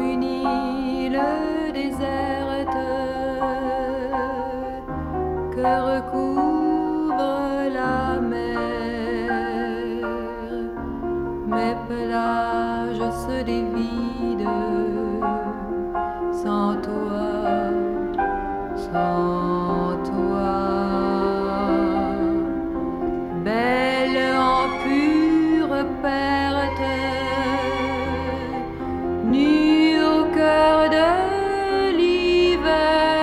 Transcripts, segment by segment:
une île déserte que recouvre la mer. Mes plages se dévident sans toi, sans toi. Belle en pure perte, nue au cœur de l'hiver,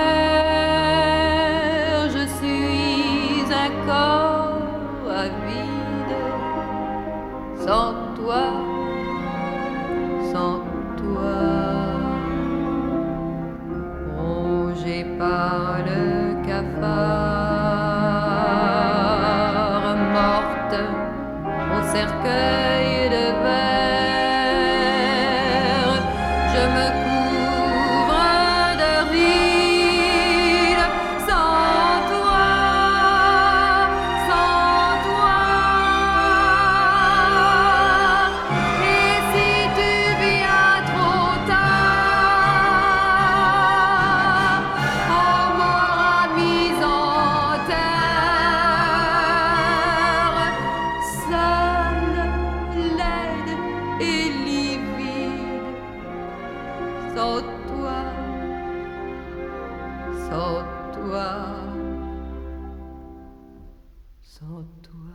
je suis un corps avide, sans toi, sans toi. Rongé par le cafard, morte au cercueil de verre, je me couvre de rides sans toi, sans toi. Et si tu viens trop tard, on m'aura mis en terre, seule, laide et livide, sans toi, sans toi, sans toi.